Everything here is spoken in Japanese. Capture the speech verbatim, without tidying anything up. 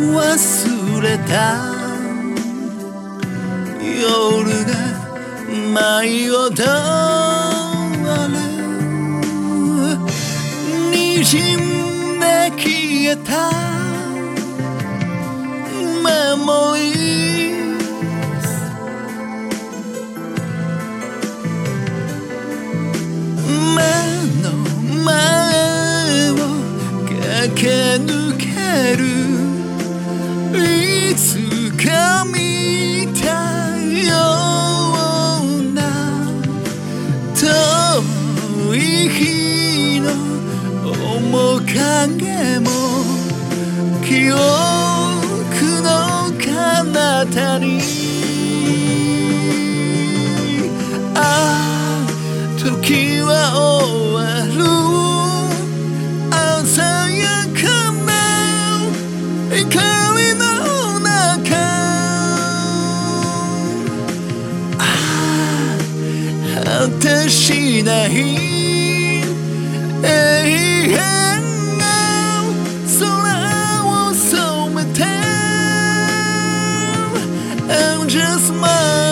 忘れた夜が舞い踊る滲んで消えたメモリー目の前を駆け抜けるいつか見たような遠い日の面影も記憶の彼方にああ時は終わる鮮やかな光の中ああ果てしない永遠が空を染めて I'm just mine